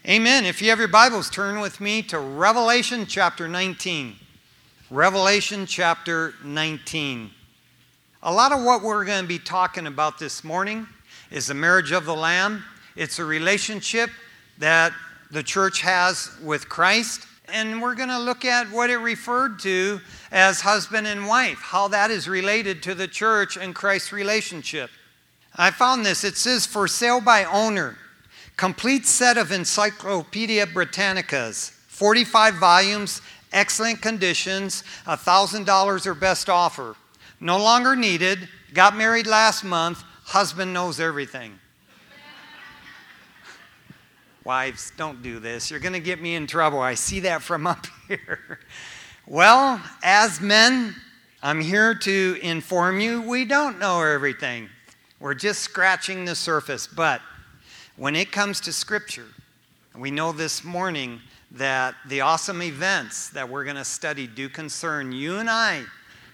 Amen. If you have your Bibles, turn with me to Revelation chapter 19. Revelation chapter 19. A lot of what we're going to be talking about this morning is the marriage of the Lamb. It's a relationship that the church has with Christ. And we're going to look at what it referred to as husband and wife, how that is related to the church and Christ's relationship. I found this. It says, for sale by owner. Complete set of Encyclopedia Britannicas, 45 volumes, excellent conditions, $1,000 or best offer. No longer needed, got married last month, husband knows everything. Wives, don't do this. You're going to get me in trouble. I see that from up here. Well, as men, I'm here to inform you we don't know everything. We're just scratching the surface, but when it comes to Scripture, we know this morning that the awesome events that we're going to study do concern you and I,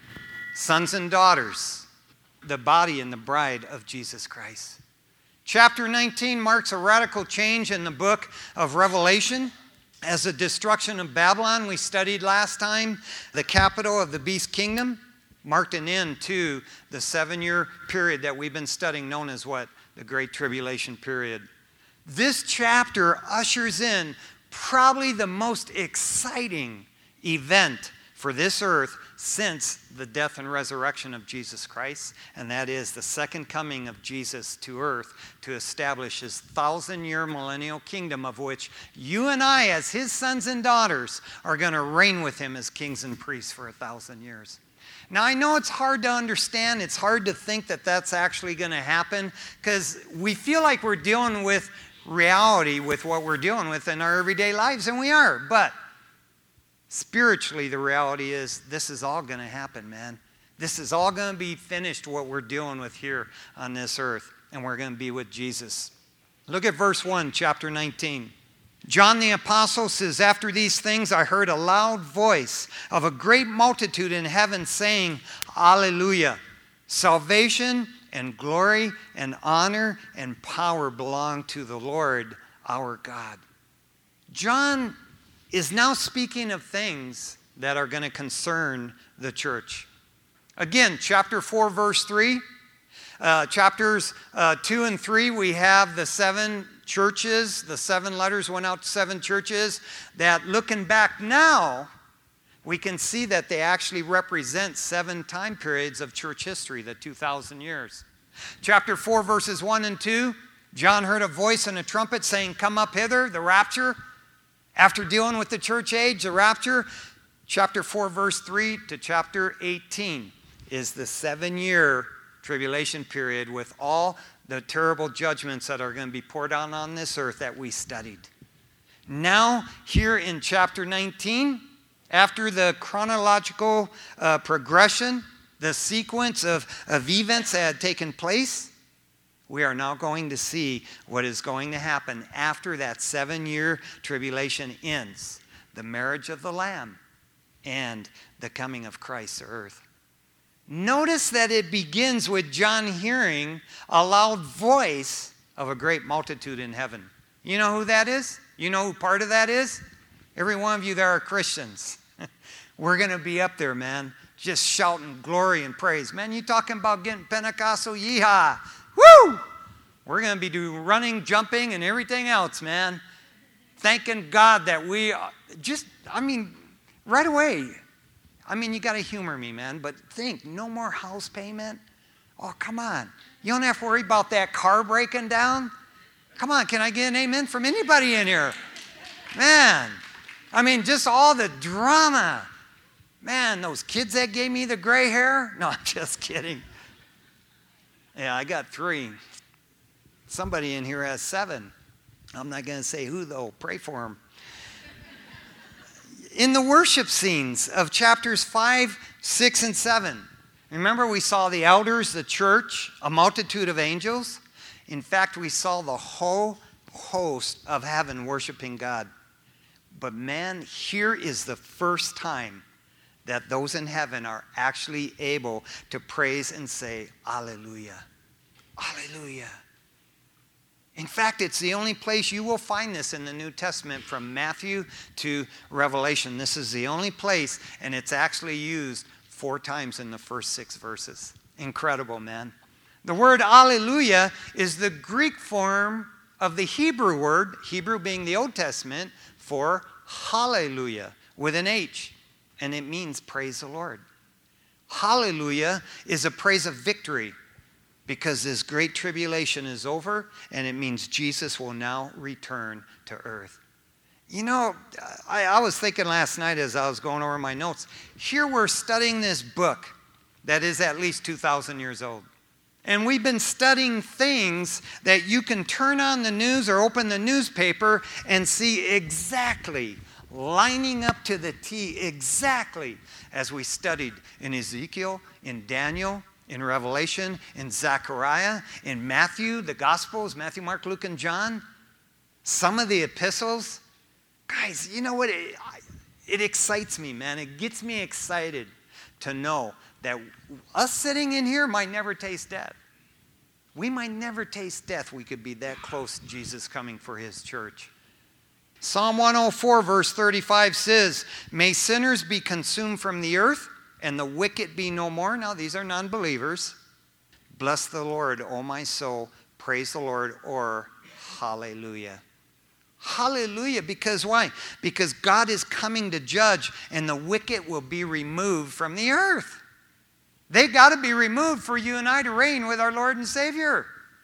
sons and daughters, the body and the bride of Jesus Christ. Chapter 19 marks a radical change in the book of Revelation. As the destruction of Babylon, we studied last time, the capital of the beast kingdom, marked an end to the 7-year period that we've been studying, known as what? The Great Tribulation period. This chapter ushers in probably the most exciting event for this earth since the death and resurrection of Jesus Christ, and that is the second coming of Jesus to earth to establish his 1,000-year millennial kingdom, of which you and I, as his sons and daughters, are going to reign with him as kings and priests for 1,000 years. Now, I know it's hard to understand. It's hard to think that that's actually going to happen because we feel like we're dealing with reality with what we're dealing with in our everyday lives, and we are. But spiritually, the reality is this is all going to happen, man. This is all going to be finished, what we're dealing with here on this earth, and we're going to be with Jesus. Look at verse 1, chapter 19. John the Apostle says, after these things I heard a loud voice of a great multitude in heaven saying, Alleluia! Salvation and glory and honor and power belong to the Lord our God. John is now speaking of things that are going to concern the church. Again, chapter 4, verse 3. Chapters 2 and 3, we have the 7 churches. The 7 letters went out to 7 churches that, looking back now, we can see that they actually represent 7 time periods of church history, the 2,000 years. Chapter 4, verses 1 and 2, John heard a voice and a trumpet saying, come up hither, the rapture. After dealing with the church age, the rapture, chapter 4, verse 3 to chapter 18 is the 7-year tribulation period with all the terrible judgments that are going to be poured out on this earth that we studied. Now, here in chapter 19, after the chronological progression, the sequence of events that had taken place, we are now going to see what is going to happen after that 7-year tribulation ends. The marriage of the Lamb and the coming of Christ to earth. Notice that it begins with John hearing a loud voice of a great multitude in heaven. You know who that is? You know who part of that is? Every one of you that are Christians. We're going to be up there, man, just shouting glory and praise. Man, you talking about getting Pentecostal? Yeehaw! Woo! We're going to be running, jumping, and everything else, man. Thanking God that we right away. You got to humor me, man, but think, no more house payment? Oh, come on. You don't have to worry about that car breaking down? Come on, can I get an amen from anybody in here? Man, just all the drama. Man, those kids that gave me the gray hair? No, I'm just kidding. Yeah, I got 3. Somebody in here has 7. I'm not going to say who, though. Pray for them. In the worship scenes of chapters 5, 6, and 7, remember we saw the elders, the church, a multitude of angels. In fact, we saw the whole host of heaven worshiping God. But man, here is the first time that those in heaven are actually able to praise and say, Alleluia, Alleluia. In fact, it's the only place you will find this in the New Testament from Matthew to Revelation. This is the only place, and it's actually used 4 times in the first 6 verses. Incredible, man. The word alleluia is the Greek form of the Hebrew word, Hebrew being the Old Testament, for hallelujah with an H, and it means praise the Lord. Hallelujah is a praise of victory because this great tribulation is over, and it means Jesus will now return to earth. You know, I was thinking last night as I was going over my notes, here we're studying this book that is at least 2,000 years old. And we've been studying things that you can turn on the news or open the newspaper and see exactly, lining up to the T, exactly as we studied in Ezekiel, in Daniel, in Revelation, in Zechariah, in Matthew, the Gospels, Matthew, Mark, Luke, and John, some of the epistles. Guys, you know what? It excites me, man. It gets me excited to know that us sitting in here might never taste death. We might never taste death. We could be that close to Jesus coming for his church. Psalm 104 verse 35 says, "May sinners be consumed from the earth, and the wicked be no more." Now these are non-believers. "Bless the Lord, O my soul. Praise the Lord," or hallelujah. Hallelujah, because why? Because God is coming to judge, and the wicked will be removed from the earth. They've got to be removed for you and I to reign with our Lord and Savior.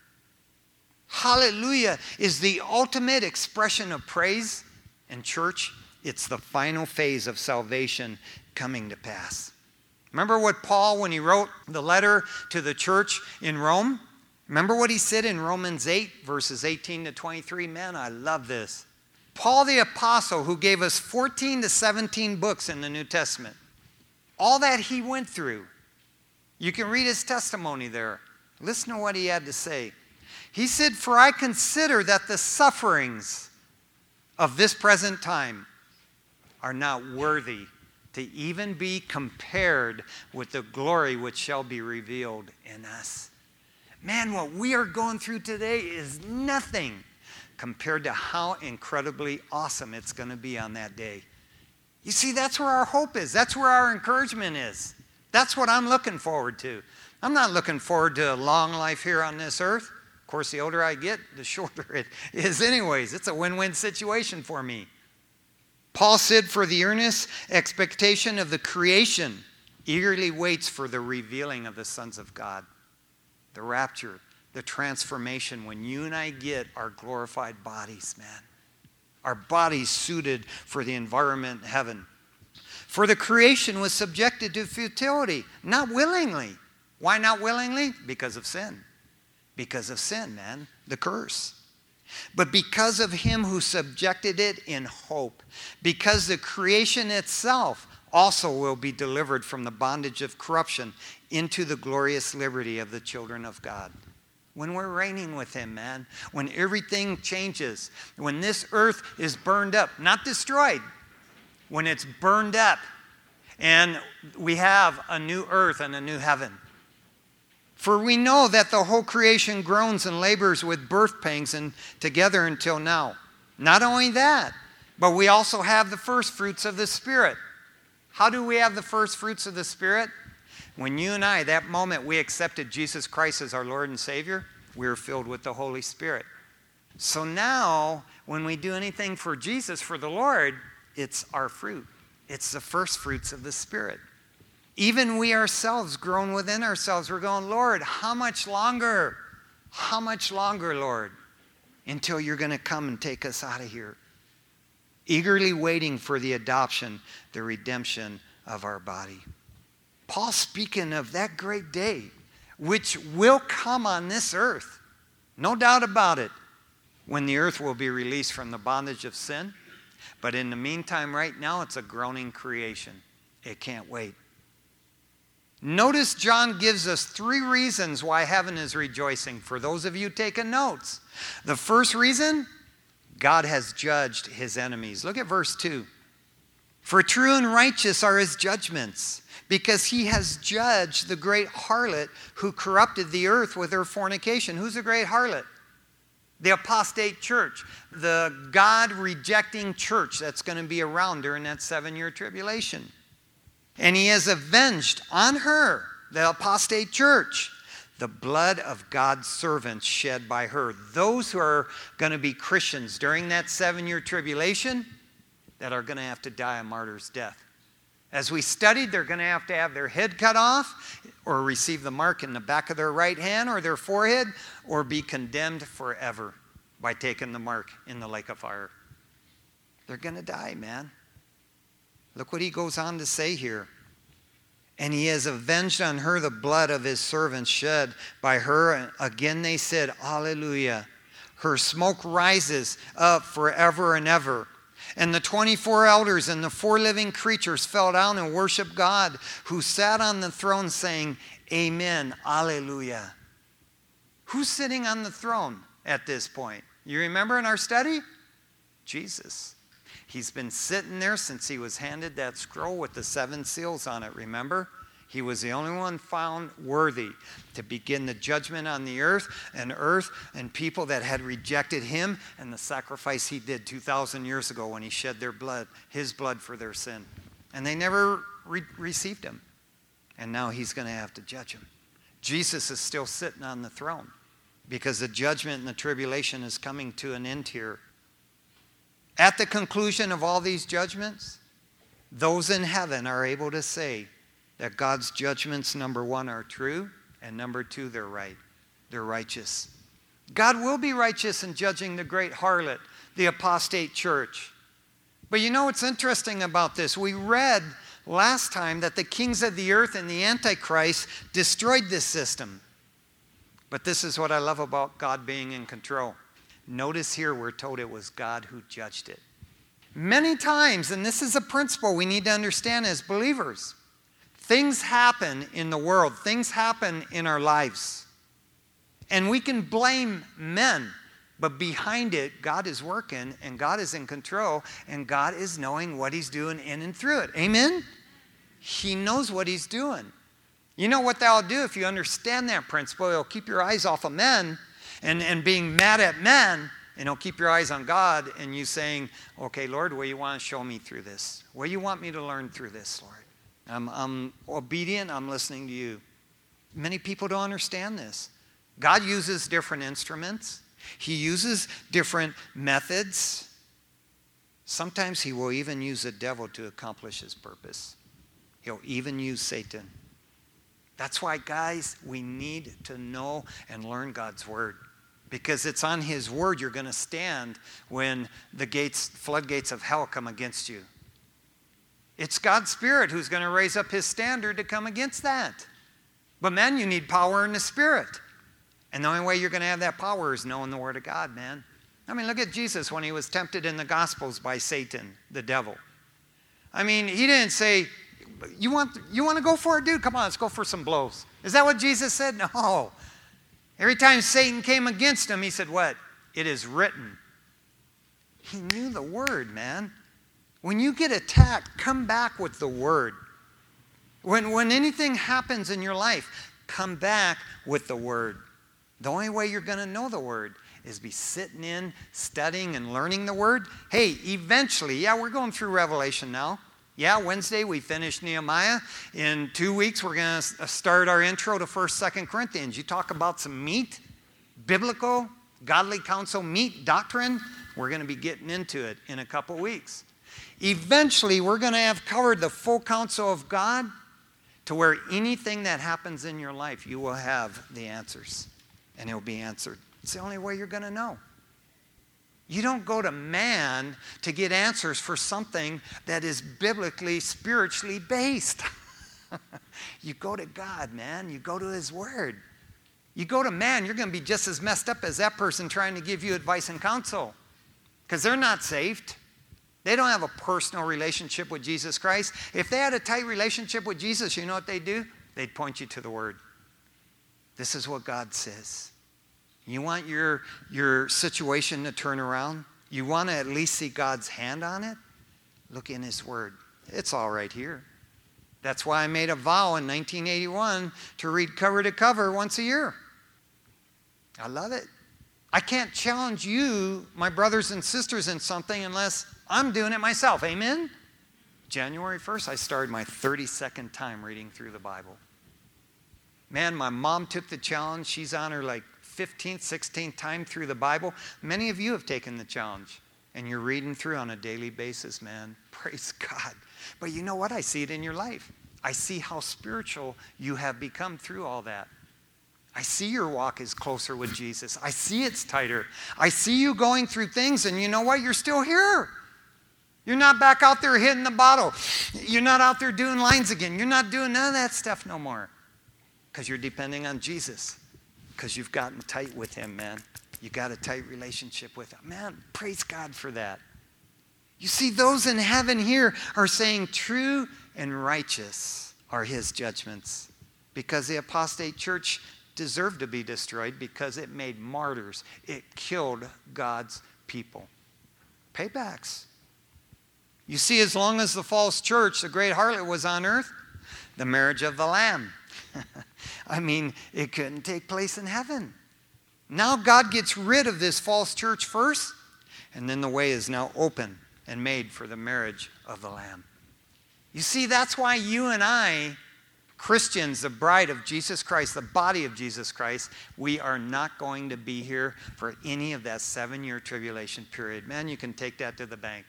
Hallelujah is the ultimate expression of praise. And church, it's the final phase of salvation coming to pass. Remember what Paul, when he wrote the letter to the church in Rome, remember what he said in Romans 8, verses 18 to 23? Man, I love this. Paul the apostle, who gave us 14 to 17 books in the New Testament, all that he went through, you can read his testimony there. Listen to what he had to say. He said, "For I consider that the sufferings of this present time are not worthy to even be compared with the glory which shall be revealed in us." Man, what we are going through today is nothing compared to how incredibly awesome it's going to be on that day. You see, that's where our hope is. That's where our encouragement is. That's what I'm looking forward to. I'm not looking forward to a long life here on this earth. Of course, the older I get, the shorter it is anyways. It's a win-win situation for me. Paul said, "For the earnest expectation of the creation eagerly waits for the revealing of the sons of God." The rapture, the transformation when you and I get our glorified bodies, man. Our bodies suited for the environment in heaven. "For the creation was subjected to futility," not willingly. Why not willingly? Because of sin. Because of sin, man. The curse. "But because of him who subjected it in hope, because the creation itself also will be delivered from the bondage of corruption into the glorious liberty of the children of God." When we're reigning with him, man. When everything changes. When this earth is burned up, not destroyed. When it's burned up, and we have a new earth and a new heaven. "For we know that the whole creation groans and labors with birth pangs and together until now." Not only that, but we also have the first fruits of the Spirit. How do we have the first fruits of the Spirit? When you and I, that moment we accepted Jesus Christ as our Lord and Savior, we were filled with the Holy Spirit. So now, when we do anything for Jesus, for the Lord, it's our fruit. It's the first fruits of the Spirit. Even we ourselves, grown within ourselves, we're going, "Lord, how much longer? How much longer, Lord? Until you're going to come and take us out of here." Eagerly waiting for the adoption, the redemption of our body. Paul speaking of that great day, which will come on this earth. No doubt about it. When the earth will be released from the bondage of sin. But in the meantime, right now, it's a groaning creation. It can't wait. Notice John gives us 3 reasons why heaven is rejoicing. For those of you taking notes. The first reason, God has judged his enemies. Look at verse 2. "For true and righteous are his judgments, because he has judged the great harlot who corrupted the earth with her fornication." Who's the great harlot? The apostate church, the God-rejecting church that's going to be around during that 7-year tribulation. And he has avenged on her, the apostate church, the blood of God's servants shed by her. Those who are going to be Christians during that 7-year tribulation that are going to have to die a martyr's death. As we studied, they're going to have their head cut off or receive the mark in the back of their right hand or their forehead or be condemned forever by taking the mark in the lake of fire. They're going to die, man. Look what he goes on to say here. And he has avenged on her the blood of his servants shed by her. And again they said, Hallelujah. Her smoke rises up forever and ever. And the 24 elders and the 4 living creatures fell down and worshiped God, who sat on the throne, saying, Amen, Alleluia. Who's sitting on the throne at this point? You remember in our study? Jesus. He's been sitting there since he was handed that scroll with the 7 seals on it, remember? He was the only one found worthy to begin the judgment on the earth and people that had rejected him and the sacrifice he did 2,000 years ago when he shed their blood, his blood for their sin. And they never received him. And now he's going to have to judge them. Jesus is still sitting on the throne because the judgment and the tribulation is coming to an end here. At the conclusion of all these judgments, those in heaven are able to say that God's judgments, number 1, are true, and number 2, they're right. They're righteous. God will be righteous in judging the great harlot, the apostate church. But you know what's interesting about this? We read last time that the kings of the earth and the Antichrist destroyed this system. But this is what I love about God being in control. Notice here we're told it was God who judged it. Many times, and this is a principle we need to understand as believers, things happen in the world, things happen in our lives. And we can blame men, but behind it, God is working, and God is in control, and God is knowing what he's doing in and through it. Amen? He knows what he's doing. You know what that'll do if you understand that principle? It'll keep your eyes off of men and being mad at men, and it'll keep your eyes on God and you saying, okay, Lord, what do you want to show me through this? What do you want me to learn through this, Lord? I'm obedient. I'm listening to you. Many people don't understand this. God uses different instruments. He uses different methods. Sometimes he will even use the devil to accomplish his purpose. He'll even use Satan. That's why, guys, we need to know and learn God's word. Because it's on his word you're going to stand when the floodgates of hell come against you. It's God's Spirit who's going to raise up his standard to come against that. But man, you need power in the Spirit. And the only way you're going to have that power is knowing the Word of God, man. I mean, look at Jesus when he was tempted in the Gospels by Satan, the devil. I mean, he didn't say, you want to go for it, dude? Come on, let's go for some blows. Is that what Jesus said? No. Every time Satan came against him, he said, what? It is written. He knew the Word, man. When you get attacked, come back with the Word. When anything happens in your life, come back with the Word. The only way you're going to know the Word is be sitting in, studying, and learning the Word. Hey, eventually, we're going through Revelation now. Wednesday we finished Nehemiah. In 2 weeks, we're going to start our intro to 1st, 2nd Corinthians. You talk about some meat, biblical, godly counsel, meat, doctrine. We're going to be getting into it in a couple weeks. Eventually, we're going to have covered the full counsel of God to where anything that happens in your life, you will have the answers, and it will be answered. It's the only way you're going to know. You don't go to man to get answers for something that is biblically, spiritually based. You go to God, man. You go to his word. You go to man, you're going to be just as messed up as that person trying to give you advice and counsel because they're not saved. They don't have a personal relationship with Jesus Christ. If they had a tight relationship with Jesus, you know what they'd do? They'd point you to the Word. This is what God says. You want your situation to turn around? You want to at least see God's hand on it? Look in his Word. It's all right here. That's why I made a vow in 1981 to read cover to cover once a year. I love it. I can't challenge you, my brothers and sisters, in something unless I'm doing it myself. Amen? January 1st, I started my 32nd time reading through the Bible. Man, my mom took the challenge. She's on her 15th, 16th time through the Bible. Many of you have taken the challenge, and you're reading through on a daily basis, man. Praise God. But you know what? I see it in your life. I see how spiritual you have become through all that. I see your walk is closer with Jesus. I see it's tighter. I see you going through things, and you know what? You're still here. You're not back out there hitting the bottle. You're not out there doing lines again. You're not doing none of that stuff no more because you're depending on Jesus, because you've gotten tight with him, man. You got a tight relationship with him. Man, praise God for that. You see, those in heaven here are saying true and righteous are his judgments, because the apostate church deserved to be destroyed because it made martyrs. It killed God's people. Paybacks. You see, as long as the false church, the great harlot, was on earth, the marriage of the Lamb, I mean, it couldn't take place in heaven. Now God gets rid of this false church first, and then the way is now open and made for the marriage of the Lamb. You see, that's why you and I, Christians, the bride of Jesus Christ, the body of Jesus Christ, we are not going to be here for any of that 7-year tribulation period. Man, you can take that to the bank.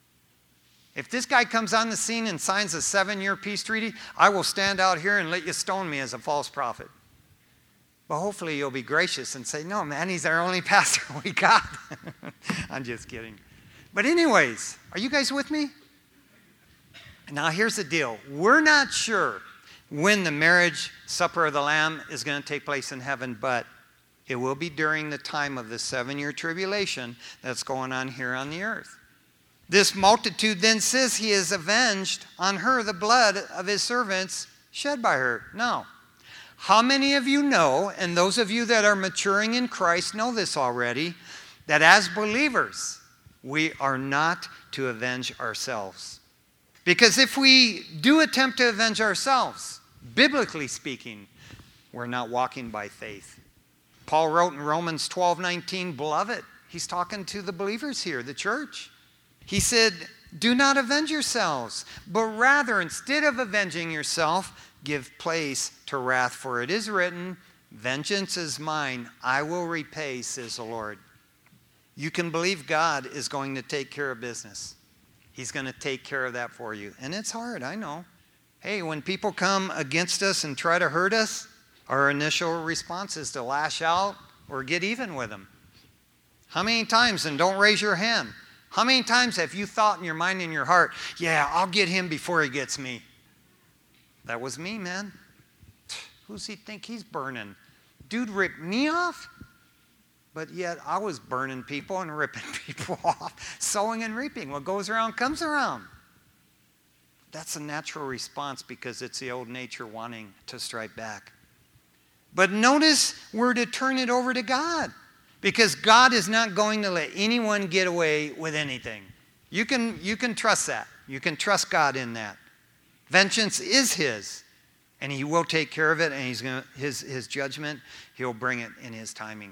If this guy comes on the scene and signs a 7-year peace treaty, I will stand out here and let you stone me as a false prophet. But hopefully you'll be gracious and say, no, man, he's our only pastor we got. I'm just kidding. But anyways, are you guys with me? Now here's the deal. We're not sure when the marriage supper of the Lamb is going to take place in heaven, but it will be during the time of the 7-year tribulation that's going on here on the earth. This multitude then says he has avenged on her the blood of his servants shed by her. Now, how many of you know, and those of you that are maturing in Christ know this already, that as believers, we are not to avenge ourselves? Because if we do attempt to avenge ourselves, biblically speaking, we're not walking by faith. Paul wrote in Romans 12:19, beloved, he's talking to the believers here, the church. He said, do not avenge yourselves, but rather, instead of avenging yourself, give place to wrath, for it is written, vengeance is mine, I will repay, says the Lord. You can believe God is going to take care of business. He's going to take care of that for you. And it's hard, I know. Hey, when people come against us and try to hurt us, our initial response is to lash out or get even with them. How many times, and don't raise your hand, how many times have you thought in your mind and your heart, yeah, I'll get him before he gets me? That was me, man. Who's he think he's burning? Dude ripped me off? But yet I was burning people and ripping people off, sowing and reaping. What goes around comes around. That's a natural response because it's the old nature wanting to strike back. But notice we're to turn it over to God, because God is not going to let anyone get away with anything. You can trust that. You can trust God in that. Vengeance is his, and he will take care of it, and he's going his judgment, he'll bring it in his timing.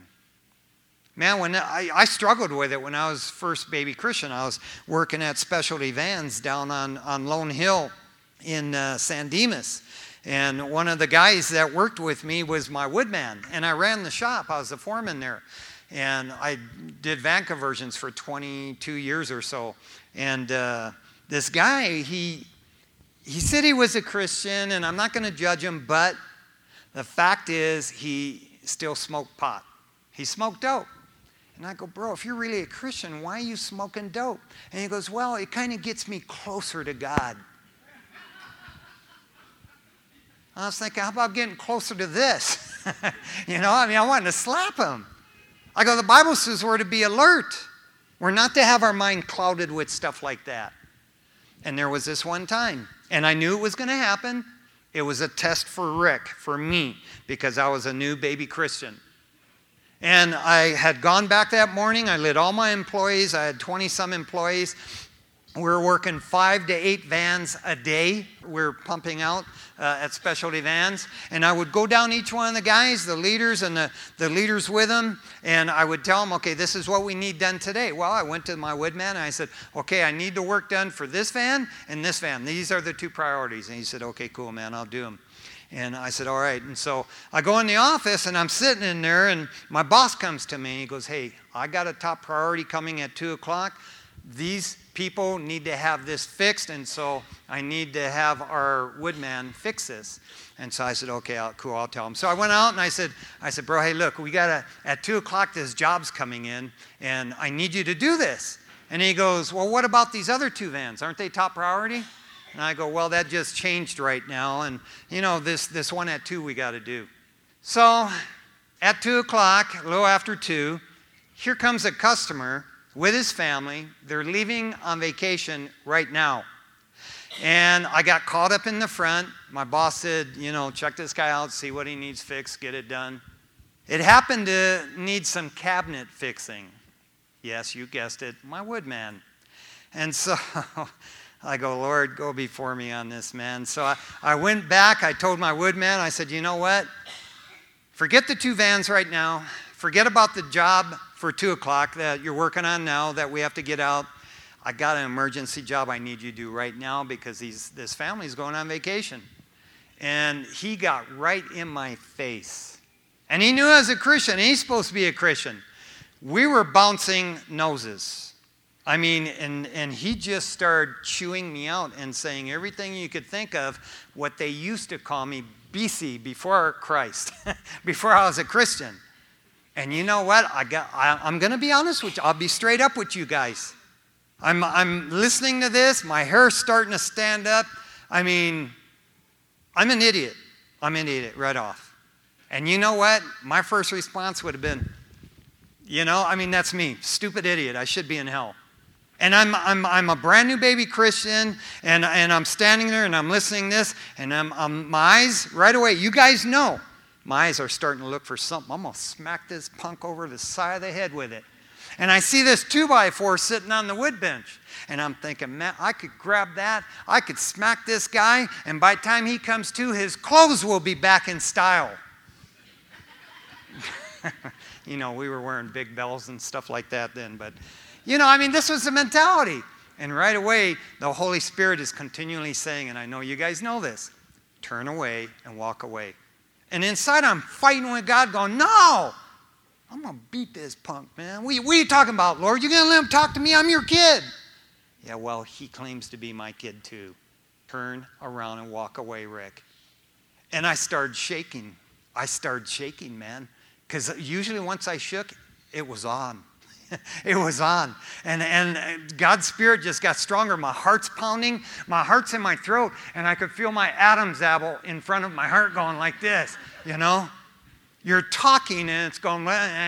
Man, when I struggled with it when I was first baby Christian. I was working at Specialty Vans down on Lone Hill in San Dimas. And one of the guys that worked with me was my woodman, and I ran the shop. I was the foreman there. And I did van conversions for 22 years or so. And this guy, he said he was a Christian, and I'm not going to judge him, but the fact is he still smoked pot. He smoked dope. And I go, bro, if you're really a Christian, why are you smoking dope? And he goes, well, it kind of gets me closer to God. I was thinking, how about getting closer to this? I wanted to slap him. I go, the Bible says we're to be alert. We're not to have our mind clouded with stuff like that. And there was this one time, and I knew it was going to happen. It was a test for Rick, for me, because I was a new baby Christian. And I had gone back that morning. I lit all my employees. I had 20-some employees. We're working 5 to 8 vans a day. We're pumping out at Specialty Vans. And I would go down each one of the guys, the leaders and the leaders with them, and I would tell them, okay, this is what we need done today. Well, I went to my woodman and I said, okay, I need the work done for this van and this van. These are the 2 priorities. And he said, okay, cool, man, I'll do them. And I said, all right. And so I go in the office, and I'm sitting in there, and my boss comes to me, and he goes, hey, I got a top priority coming at 2 o'clock. These people need to have this fixed, and so I need to have our woodman fix this. And so I said, okay, cool, I'll tell him. So I went out, and I said, bro, hey, look, we got at 2 o'clock, this job's coming in, and I need you to do this. And he goes, well, what about these other 2 vans? Aren't they top priority? And I go, well, that just changed right now. And, this one at 2 we got to do. So at 2 o'clock, a little after 2, here comes a customer with his family. They're leaving on vacation right now. And I got caught up in the front. My boss said, check this guy out, see what he needs fixed, get it done. It happened to need some cabinet fixing. Yes, you guessed it, my woodman. And so I go, Lord, go before me on this, man. So I went back. I told my woodman, I said, you know what? Forget the 2 vans right now. Forget about the job for 2 o'clock that you're working on now that we have to get out. I got an emergency job I need you to do right now because this family's going on vacation. And he got right in my face. And he knew I was a Christian. He's supposed to be a Christian. We were bouncing noses. I mean, and he just started chewing me out and saying everything you could think of, what they used to call me BC, before Christ, before I was a Christian. And you know what? I'm going to be honest with you. I'll be straight up with you guys. I'm listening to this. My hair's starting to stand up. I mean, I'm an idiot. I'm an idiot right off. And you know what? My first response would have been, that's me. Stupid idiot. I should be in hell. And I'm a brand new baby Christian, and I'm standing there and I'm listening to this, and my eyes right away, you guys know, my eyes are starting to look for something. I'm going to smack this punk over the side of the head with it. And I see this 2x4 sitting on the wood bench. And I'm thinking, man, I could grab that. I could smack this guy. And by the time he comes to, his clothes will be back in style. We were wearing big bells and stuff like that then. But, this was the mentality. And right away, the Holy Spirit is continually saying, and I know you guys know this, turn away and walk away. And inside, I'm fighting with God going, no, I'm going to beat this punk, man. What are you talking about, Lord? You're going to let him talk to me? I'm your kid. Yeah, well, he claims to be my kid too. Turn around and walk away, Rick. And I started shaking. Man. Because usually once I shook, it was on. It was on. And God's Spirit just got stronger. My heart's pounding. My heart's in my throat. And I could feel my Adam's apple in front of my heart going like this, You're talking and it's going,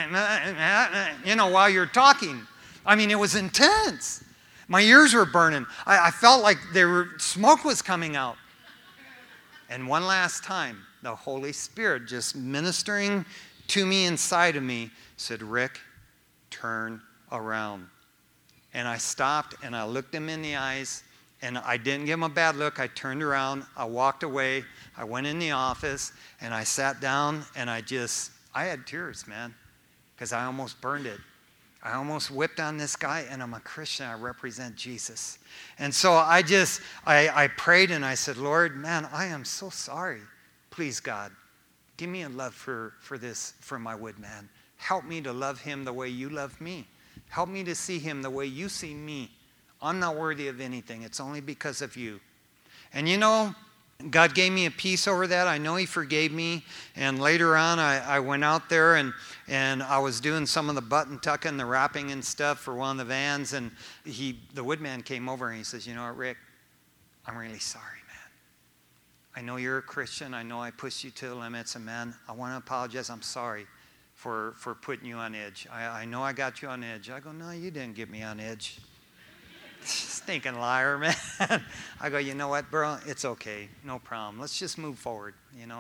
while you're talking. I mean, it was intense. My ears were burning. I felt like smoke was coming out. And one last time, the Holy Spirit just ministering to me inside of me said, Rick, turn around. And I stopped and I looked him in the eyes and I didn't give him a bad look. I turned around, I walked away, I went in the office and I sat down and I had tears, man, because I almost burned it. I almost whipped on this guy, and I'm a Christian. I represent Jesus. And so I prayed and I said, Lord, man, I am so sorry. Please, God, give me a love for my woodman. Help me to love him the way you love me. Help me to see him the way you see me. I'm not worthy of anything. It's only because of you. And God gave me a peace over that. I know he forgave me. And later on, I went out there and I was doing some of the button tucking, the wrapping and stuff for one of the vans. And the woodman came over and he says, you know what, Rick, I'm really sorry, man. I know you're a Christian. I know I pushed you to the limits. And man, I want to apologize. I'm sorry for putting you on edge. I know I got you on edge. I go, no, you didn't get me on edge. Stinking liar, man. I go, you know what, bro? It's okay. No problem. Let's just move forward.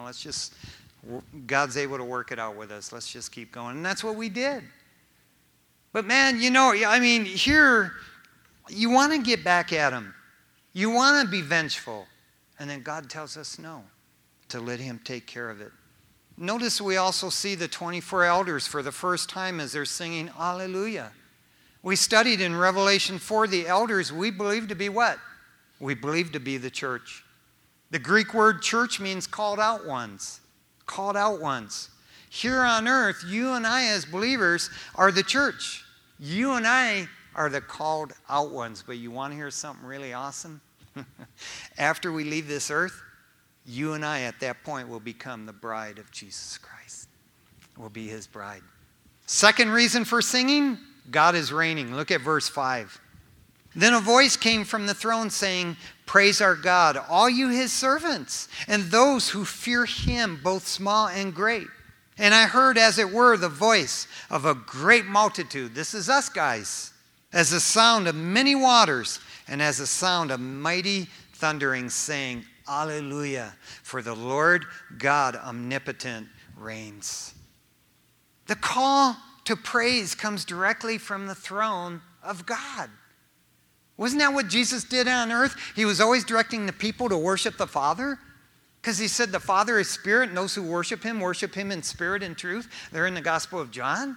God's able to work it out with us. Let's just keep going. And that's what we did. But man, here, You want to get back at him. You want to be vengeful. And then God tells us no, to let him take care of it. Notice we also see the 24 elders for the first time as they're singing Alleluia. We studied in Revelation 4 the elders we believe to be what? We believe to be the church. The Greek word church means called out ones. Called out ones. Here on earth, you and I as believers are the church. You and I are the called out ones. But you want to hear something really awesome? After we leave this earth, you and I at that point will become the bride of Jesus Christ. We'll be his bride. Second reason for singing, God is reigning. Look at verse 5. Then a voice came from the throne saying, "Praise our God, all you his servants, and those who fear him, both small and great." And I heard, as it were, the voice of a great multitude. This is us, guys. As the sound of many waters, and as the sound of mighty thundering, saying, Alleluia, for the Lord God omnipotent reigns. The call to praise comes directly from the throne of God. Wasn't that what Jesus did on earth? He was always directing the people to worship the Father. Because he said the Father is spirit, and those who worship him in spirit and truth. They're in the Gospel of John.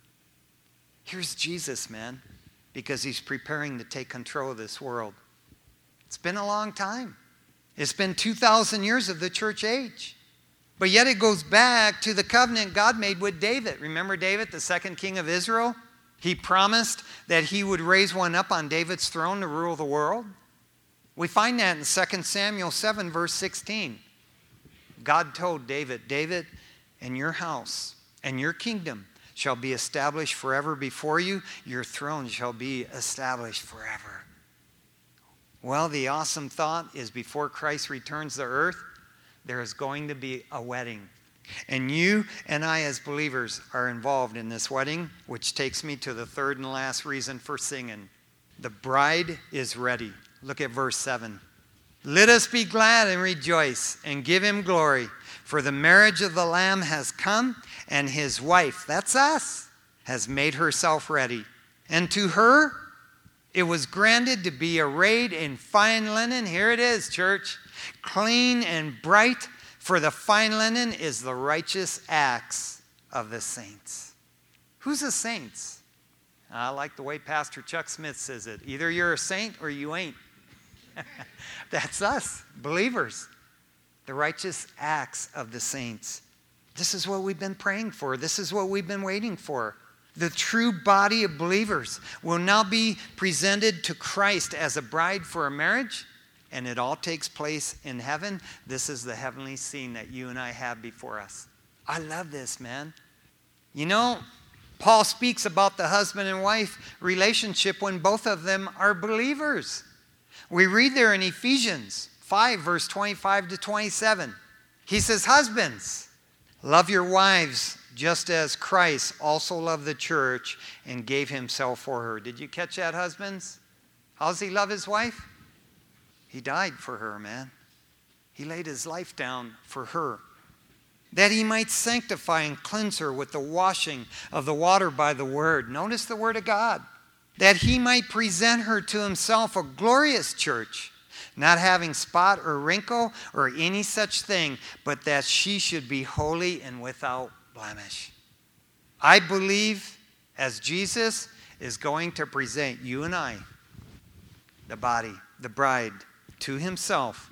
Here's Jesus, man, because he's preparing to take control of this world. It's been a long time. It's been 2,000 years of the church age. But yet it goes back to the covenant God made with David. Remember David, the second king of Israel? He promised that he would raise one up on David's throne to rule the world. We find that in 2 Samuel 7, verse 16. God told David, David, and your house and your kingdom shall be established forever before you. Your throne shall be established forever. Well, the awesome thought is before Christ returns to earth, there is going to be a wedding. And you and I as believers are involved in this wedding, which takes me to the third and last reason for singing. The bride is ready. Look at verse 7. Let us be glad and rejoice and give him glory, for the marriage of the Lamb has come, and his wife, that's us, has made herself ready. And to her it was granted to be arrayed in fine linen. Here it is, church. Clean and bright, for the fine linen is the righteous acts of the saints. Who's the saints? I like the way Pastor Chuck Smith says it. Either you're a saint or you ain't. That's us, believers. The righteous acts of the saints. This is what we've been praying for. This is what we've been waiting for. The true body of believers will now be presented to Christ as a bride for a marriage, and it all takes place in heaven. This is the heavenly scene that you and I have before us. I love this, man. You know, Paul speaks about the husband and wife relationship when both of them are believers. We read there in Ephesians 5, verse 25 to 27. He says, husbands, love your wives just as Christ also loved the church and gave himself for her. Did you catch that, husbands? How does he love his wife? He died for her, man. He laid his life down for her, that he might sanctify and cleanse her with the washing of the water by the word. Notice the word of God. That he might present her to himself a glorious church, not having spot or wrinkle or any such thing, but that she should be holy and without blemish. I believe as Jesus is going to present you and I, the body, the bride, to himself,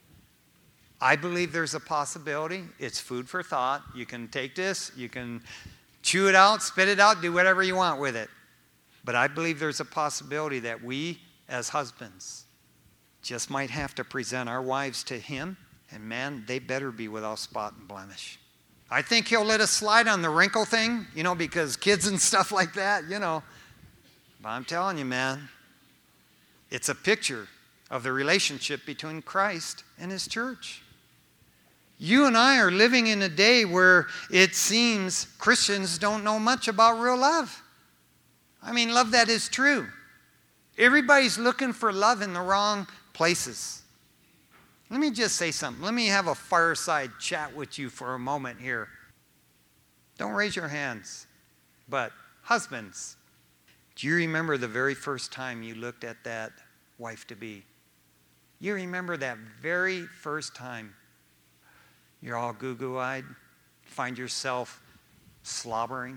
I believe there's a possibility. It's food for thought. You can take this, you can chew it out, spit it out, do whatever you want with it. But I believe there's a possibility that we, as husbands, just might have to present our wives to him, and man, they better be without spot and blemish. I think he'll let us slide on the wrinkle thing, because kids and stuff like that, But I'm telling you, man, it's a picture of the relationship between Christ and his church. You and I are living in a day where it seems Christians don't know much about real love. Love that is true. Everybody's looking for love in the wrong places. Let me just say something. Let me have a fireside chat with you for a moment here. Don't raise your hands. But husbands, Do you remember the very first time you looked at that wife-to-be? You remember that very first time you're all goo-goo-eyed, find yourself slobbering?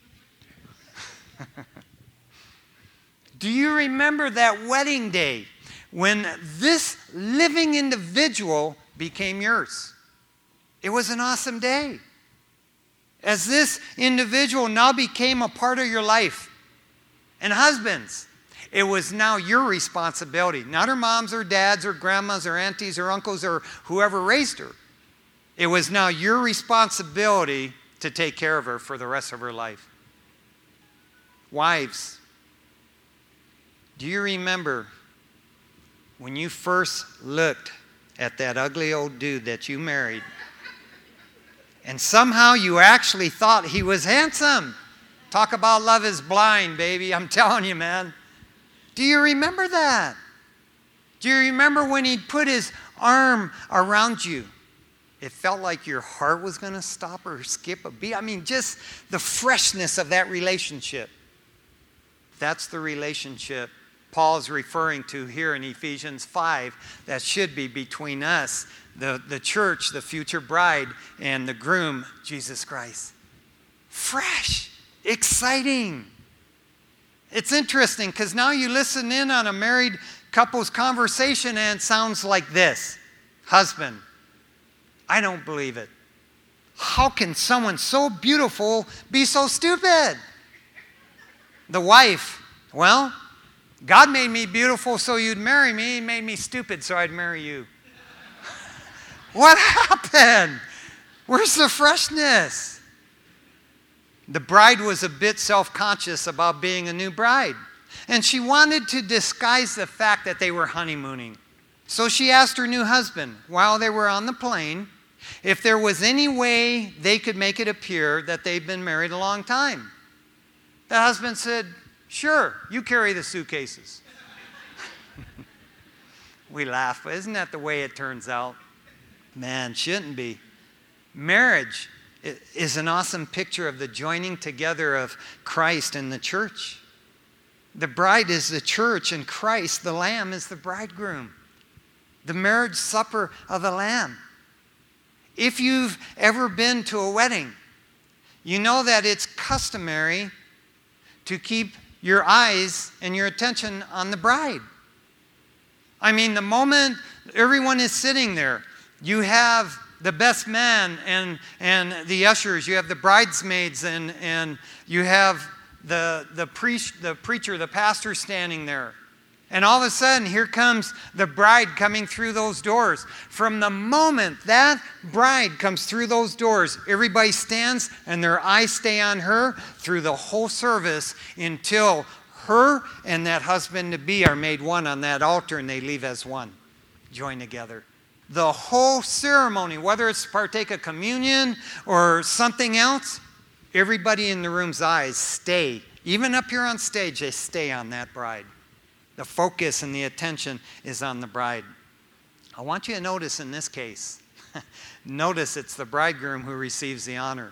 Do you remember that wedding day when this living individual became yours? It was an awesome day. As this individual now became a part of your life. And husbands, it was now your responsibility, not her mom's or dad's or grandma's or aunties or uncles or whoever raised her. It was now your responsibility to take care of her for the rest of her life. Wives, do you remember when you first looked at that ugly old dude that you married and somehow you actually thought he was handsome? Talk about love is blind, baby. I'm telling you, man. Do you remember that? Do you remember when he put his arm around you? It felt like your heart was going to stop or skip a beat. I mean, just the freshness of that relationship. That's the relationship Paul is referring to here in Ephesians 5 that should be between us, the church, the future bride, and the groom, Jesus Christ. Fresh, exciting. It's interesting because now you listen in on a married couple's conversation and it sounds like this. Husband, I don't believe it. How can someone so beautiful be so stupid? The wife, well, God made me beautiful so you'd marry me. He made me stupid so I'd marry you. What happened? Where's the freshness? The bride was a bit self-conscious about being a new bride. And she wanted to disguise the fact that they were honeymooning. So she asked her new husband, while they were on the plane, if there was any way they could make it appear that they'd been married a long time. The husband said, sure, you carry the suitcases. We laugh, but isn't that the way it turns out? Man, shouldn't be. Marriage is an awesome picture of the joining together of Christ and the church. The bride is the church, and Christ, the Lamb, is the bridegroom. The marriage supper of the Lamb. If you've ever been to a wedding, you know that it's customary to keep your eyes and your attention on the bride. I mean, the moment everyone is sitting there, you have the best man and the ushers, you have the bridesmaids, and you have the preacher, the pastor standing there. And all of a sudden, here comes the bride coming through those doors. From the moment that bride comes through those doors, everybody stands and their eyes stay on her through the whole service until her and that husband-to-be are made one on that altar and they leave as one, join together. The whole ceremony, whether it's to partake of communion or something else, everybody in the room's eyes stay. Even up here on stage, they stay on that bride. The focus and the attention is on the bride. I want you to notice in this case, notice it's the bridegroom who receives the honor.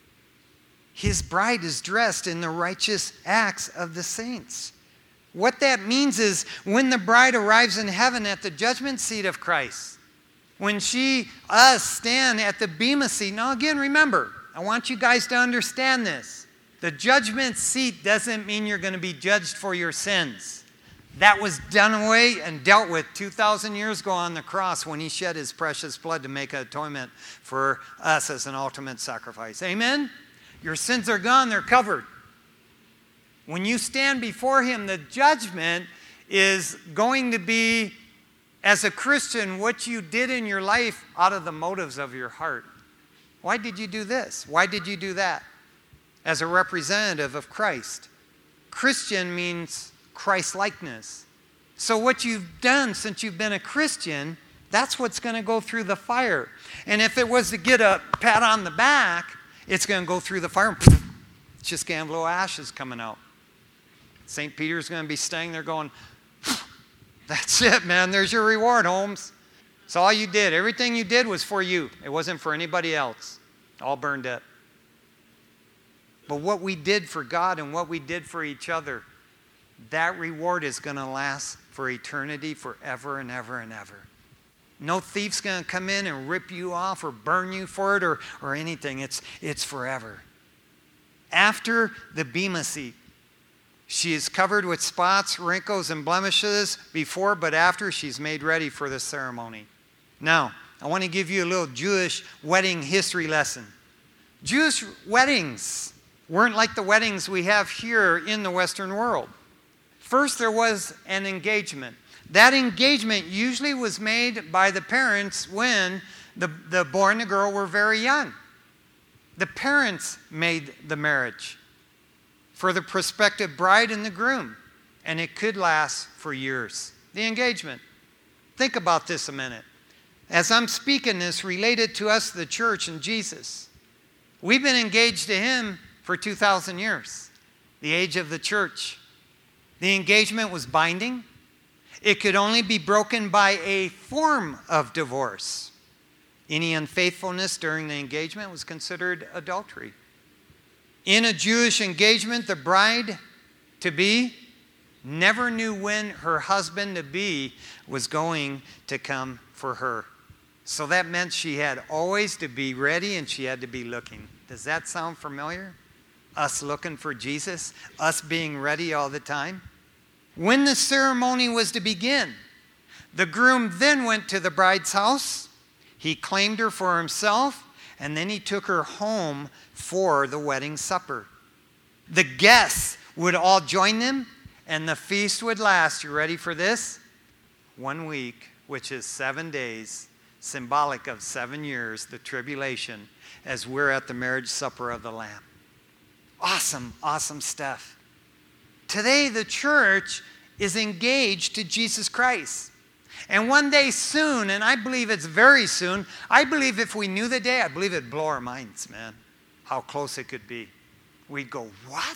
His bride is dressed in the righteous acts of the saints. What that means is when the bride arrives in heaven at the judgment seat of Christ, when us stand at the bema seat. Now again, remember, I want you guys to understand this. The judgment seat doesn't mean you're going to be judged for your sins. That was done away and dealt with 2,000 years ago on the cross when he shed his precious blood to make an atonement for us as an ultimate sacrifice. Amen? Your sins are gone, they're covered. When you stand before him, the judgment is going to be, as a Christian, what you did in your life out of the motives of your heart. Why did you do this? Why did you do that? As a representative of Christ. Christian means Christ-likeness. So what you've done since you've been a Christian, that's what's going to go through the fire. And if it was to get a pat on the back, it's going to go through the fire. It's just going to have little ashes coming out. St. Peter's going to be staying there going, that's it, man. There's your reward, Holmes. It's all you did. Everything you did was for you. It wasn't for anybody else. All burned up. But what we did for God and what we did for each other that reward is going to last for eternity, forever and ever and ever. No thief's going to come in and rip you off or burn you for it or anything. It's forever. After the Bema seat, she is covered with spots, wrinkles, and blemishes before, but after she's made ready for the ceremony. Now, I want to give you a little Jewish wedding history lesson. Jewish weddings weren't like the weddings we have here in the Western world. First, there was an engagement. That engagement usually was made by the parents when the boy and the girl were very young. The parents made the marriage for the prospective bride and the groom, and it could last for years. The engagement. Think about this a minute. As I'm speaking this related to us, the church and Jesus, we've been engaged to Him for 2,000 years, the age of the church. The engagement was binding. It could only be broken by a form of divorce. Any unfaithfulness during the engagement was considered adultery. In a Jewish engagement, the bride-to-be never knew when her husband-to-be was going to come for her. So that meant she had always to be ready and she had to be looking. Does that sound familiar? Us looking for Jesus? Us being ready all the time? When the ceremony was to begin, the groom then went to the bride's house. He claimed her for himself, and then he took her home for the wedding supper. The guests would all join them, and the feast would last, you ready for this? 1 week, which is 7 days, symbolic of 7 years, the tribulation, as we're at the marriage supper of the Lamb. Awesome, awesome stuff. Today, the church is engaged to Jesus Christ. And one day soon, and I believe it's very soon, I believe if we knew the day, I believe it'd blow our minds, man, how close it could be. We'd go, what?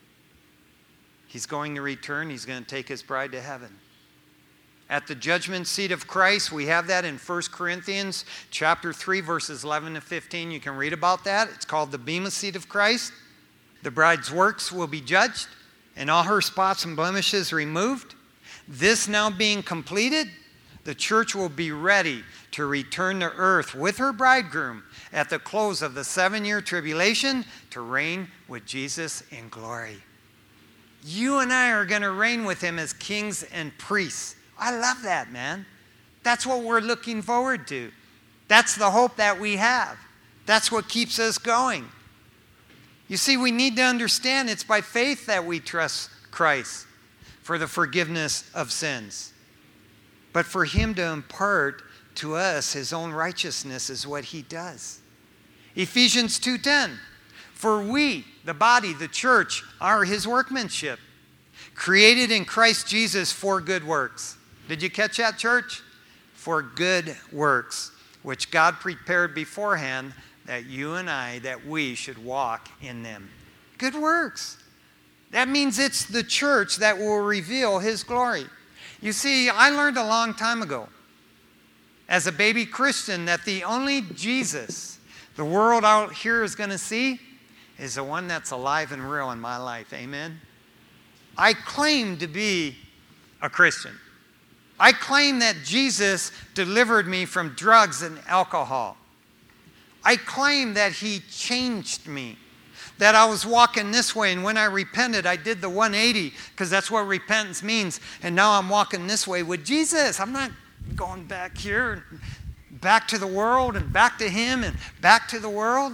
He's going to return. He's going to take His bride to heaven. At the judgment seat of Christ, we have that in 1 Corinthians chapter 3, verses 11 to 15. You can read about that. It's called the Bema seat of Christ. The bride's works will be judged, and all her spots and blemishes removed. This now being completed, the church will be ready to return to earth with her bridegroom at the close of the 7-year tribulation to reign with Jesus in glory. You and I are going to reign with Him as kings and priests. I love that, man. That's what we're looking forward to. That's the hope that we have. That's what keeps us going. You see, we need to understand it's by faith that we trust Christ for the forgiveness of sins. But for Him to impart to us His own righteousness is what He does. Ephesians 2:10, for we, the body, the church, are His workmanship, created in Christ Jesus for good works. Did you catch that, church? For good works, which God prepared beforehand that you and I, that we should walk in them. Good works. That means it's the church that will reveal His glory. You see, I learned a long time ago, as a baby Christian, that the only Jesus the world out here is going to see is the one that's alive and real in my life. Amen? I claim to be a Christian. I claim that Jesus delivered me from drugs and alcohol. I claim that He changed me, that I was walking this way, and when I repented, I did the 180, because that's what repentance means, and now I'm walking this way with Jesus. I'm not going back here, back to the world, and back to Him, and back to the world.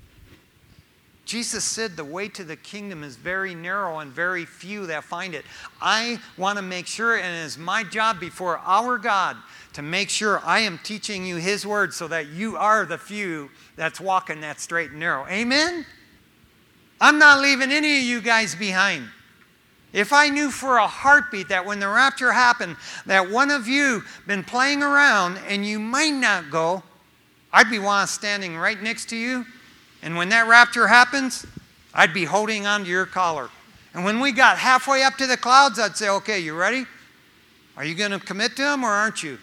Jesus said the way to the kingdom is very narrow and very few that find it. I want to make sure, and it is my job before our God to make sure I am teaching you His word so that you are the few that's walking that straight and narrow. Amen? I'm not leaving any of you guys behind. If I knew for a heartbeat that when the rapture happened, that one of you been playing around and you might not go, I'd be standing right next to you. And when that rapture happens, I'd be holding on to your collar. And when we got halfway up to the clouds, I'd say, okay, you ready? Are you going to commit to Him or aren't you?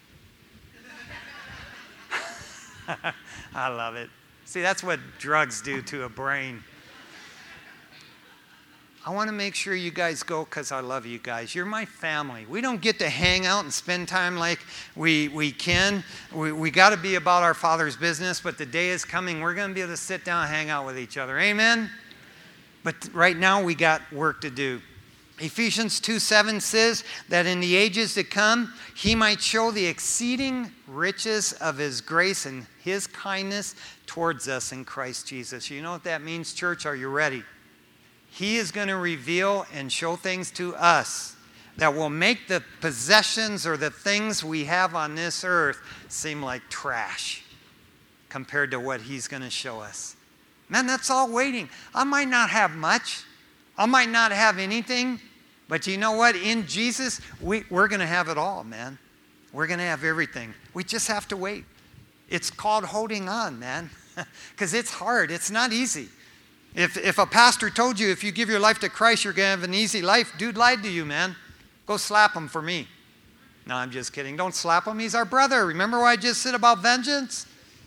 I love it. See, that's what drugs do to a brain. I want to make sure you guys go because I love you guys. You're my family. We don't get to hang out and spend time like we can. We got to be about our Father's business, but the day is coming. We're going to be able to sit down and hang out with each other. Amen? But right now we got work to do. Ephesians 2:7 says that in the ages to come, he might show the exceeding riches of his grace and his kindness towards us in Christ Jesus. You know what that means, church? Are you ready? He is going to reveal and show things to us that will make the possessions or the things we have on this earth seem like trash compared to what he's going to show us. Man, that's all waiting. I might not have much. I might not have anything. But you know what? In Jesus, we're going to have it all, man. We're going to have everything. We just have to wait. It's called holding on, man. Because it's hard. It's not easy. If a pastor told you if you give your life to Christ, you're going to have an easy life, dude lied to you, man. Go slap him for me. No, I'm just kidding. Don't slap him. He's our brother. Remember what I just said about vengeance?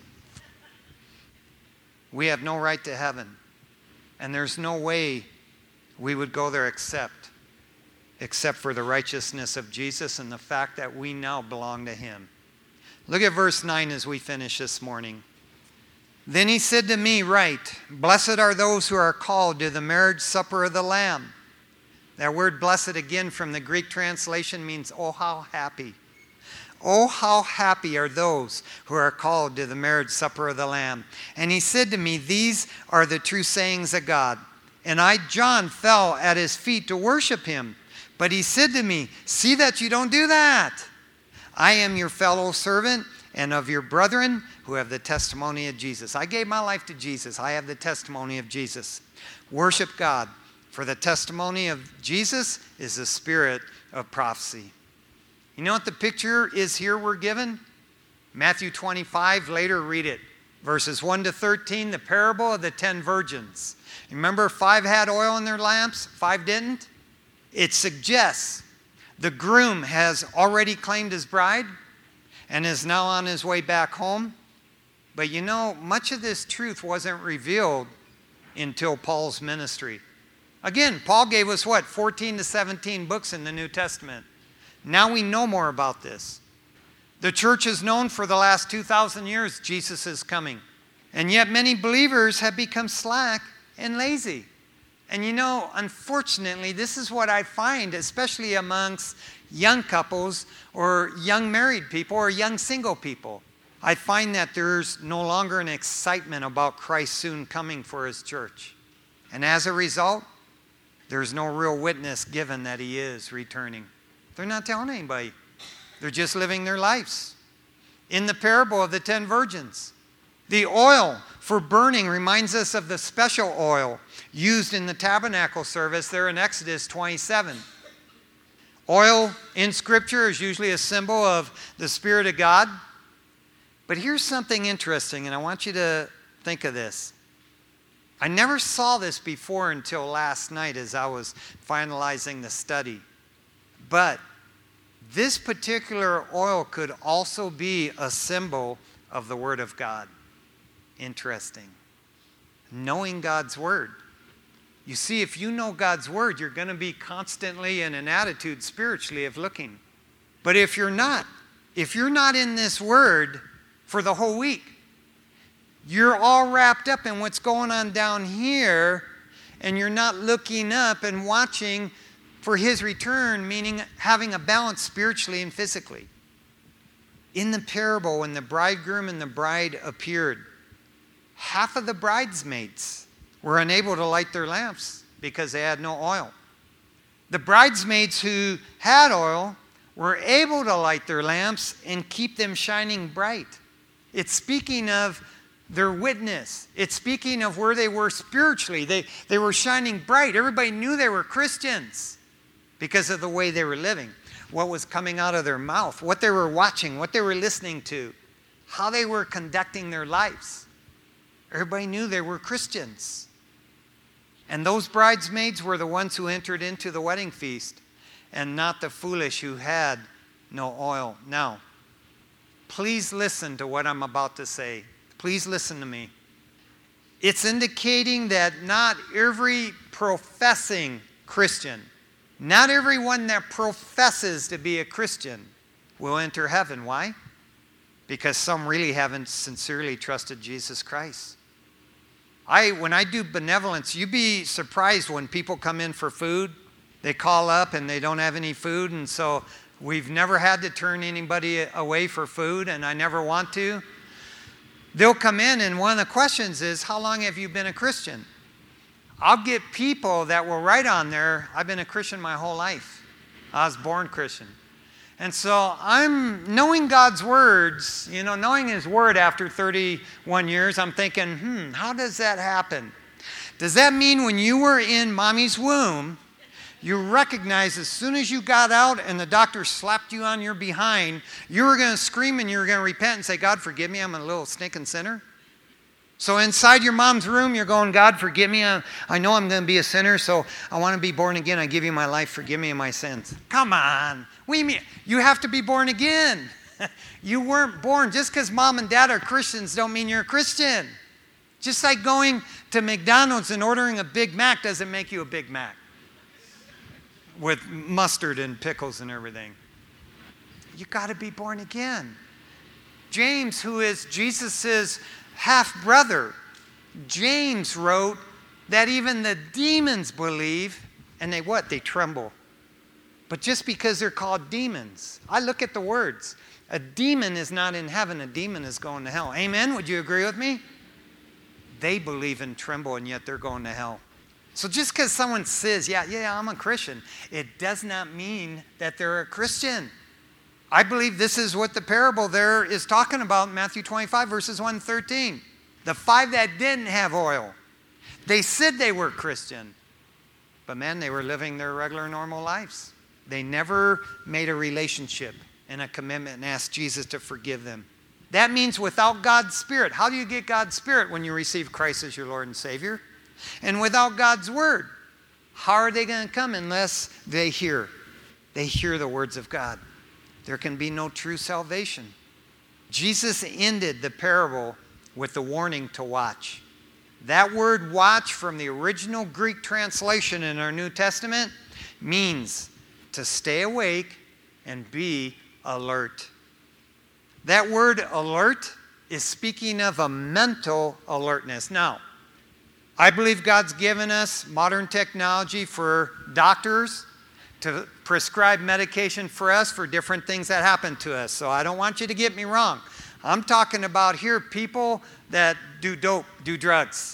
We have no right to heaven. And there's no way we would go there except for the righteousness of Jesus and the fact that we now belong to him. Look at verse 9 as we finish this morning. Then he said to me, write, blessed are those who are called to the marriage supper of the Lamb. That word blessed again from the Greek translation means, oh, how happy. Oh, how happy are those who are called to the marriage supper of the Lamb. And he said to me, these are the true sayings of God. And I, John, fell at his feet to worship him. But he said to me, see that you don't do that. I am your fellow servant and of your brethren who have the testimony of Jesus. I gave my life to Jesus. I have the testimony of Jesus. Worship God, for the testimony of Jesus is the spirit of prophecy. You know what the picture is here we're given? Matthew 25, later read it. Verses 1 to 13, the parable of the 10 virgins. Remember, 5 had oil in their lamps, 5 didn't? It suggests the groom has already claimed his bride and is now on his way back home. But you know, much of this truth wasn't revealed until Paul's ministry. Again, Paul gave us 14 to 17 books in the New Testament. Now we know more about this. The church has known for the last 2,000 years Jesus is coming. And yet many believers have become slack and lazy. And you know, unfortunately, this is what I find, especially amongst young couples or young married people or young single people. I find that there's no longer an excitement about Christ soon coming for his church. And as a result, there's no real witness given that he is returning. They're not telling anybody. They're just living their lives. In the parable of the 10 virgins, the oil for burning reminds us of the special oil used in the tabernacle service there in Exodus 27. Oil in Scripture is usually a symbol of the Spirit of God. But here's something interesting, and I want you to think of this. I never saw this before until last night as I was finalizing the study. But this particular oil could also be a symbol of the Word of God. Interesting. Knowing God's Word. You see, if you know God's Word, you're going to be constantly in an attitude spiritually of looking. But if you're not in this Word for the whole week, you're all wrapped up in what's going on down here, and you're not looking up and watching for his return, meaning having a balance spiritually and physically. In the parable, when the bridegroom and the bride appeared, half of the bridesmaids were unable to light their lamps because they had no oil. The bridesmaids who had oil were able to light their lamps and keep them shining bright. It's speaking of their witness. It's speaking of where they were spiritually. They were shining bright. Everybody knew they were Christians because of the way they were living, what was coming out of their mouth, what they were watching, what they were listening to, how they were conducting their lives. Everybody knew they were Christians. And those bridesmaids were the ones who entered into the wedding feast, and not the foolish who had no oil. Now, please listen to what I'm about to say. Please listen to me. It's indicating that not every professing Christian. Not everyone that professes to be a Christian will enter heaven. Why? Because some really haven't sincerely trusted Jesus Christ. When I do benevolence, you'd be surprised when people come in for food. They call up and they don't have any food, and so we've never had to turn anybody away for food, and I never want to. They'll come in, and one of the questions is, how long have you been a Christian? I'll get people that will write on there, I've been a Christian my whole life. I was born Christian. And so I'm knowing God's words, knowing His Word after 31 years, I'm thinking, how does that happen? Does that mean when you were in mommy's womb, you recognized as soon as you got out and the doctor slapped you on your behind, you were going to scream and you were going to repent and say, God, forgive me, I'm a little stinking sinner? So inside your mom's room, you're going, God, forgive me. I know I'm going to be a sinner, so I want to be born again. I give you my life. Forgive me of my sins. Come on. What do you mean? You have to be born again. You weren't born. Just because mom and dad are Christians don't mean you're a Christian. Just like going to McDonald's and ordering a Big Mac doesn't make you a Big Mac with mustard and pickles and everything. You got to be born again. James, who is Jesus' half-brother, James wrote that even the demons believe, and they tremble. But just because they're called demons, I look at the words. A demon is not in heaven, a demon is going to hell. Amen? Would you agree with me? They believe and tremble, and yet they're going to hell. So just because someone says, yeah, I'm a Christian, it does not mean that they're a Christian. I believe this is what the parable there is talking about in Matthew 25, verses 1 to 13. The 5 that didn't have oil. They said they were Christian. But man, they were living their regular, normal lives. They never made a relationship and a commitment and asked Jesus to forgive them. That means without God's Spirit. How do you get God's Spirit when you receive Christ as your Lord and Savior? And without God's Word, how are they going to come unless they hear? They hear the words of God. There can be no true salvation. Jesus ended the parable with the warning to watch. That word watch from the original Greek translation in our New Testament means to stay awake and be alert. That word alert is speaking of a mental alertness. Now, I believe God's given us modern technology for doctors to prescribe medication for us for different things that happen to us. So I don't want you to get me wrong. I'm talking about here people that do dope, do drugs.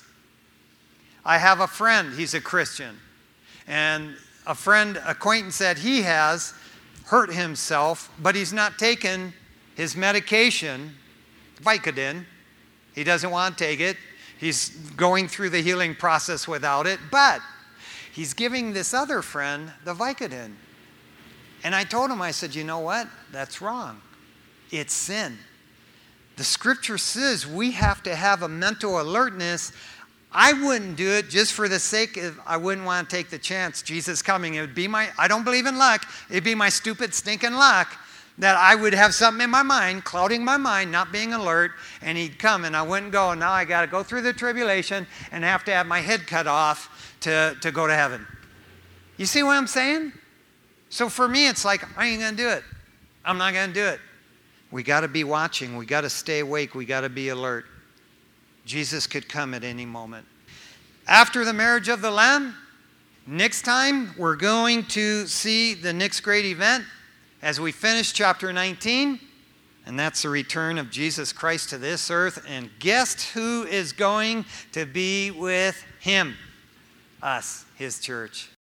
I have a friend, he's a Christian. And a friend, acquaintance that he has hurt himself, but he's not taken his medication, Vicodin. He doesn't want to take it. He's going through the healing process without it, but he's giving this other friend the Vicodin. And I told him, I said, you know what? That's wrong. It's sin. The scripture says we have to have a mental alertness. I wouldn't do it just for the sake of, I wouldn't want to take the chance. Jesus coming, it would be I don't believe in luck. It'd be my stupid, stinking luck that I would have something in my mind, clouding my mind, not being alert, and he'd come and I wouldn't go. Now I got to go through the tribulation and have to have my head cut off to go to heaven. You see what I'm saying? So for me, it's like, I ain't going to do it. I'm not going to do it. We got to be watching. We got to stay awake. We got to be alert. Jesus could come at any moment. After the marriage of the Lamb, next time we're going to see the next great event as we finish chapter 19, and that's the return of Jesus Christ to this earth. And guess who is going to be with him? Us, his church.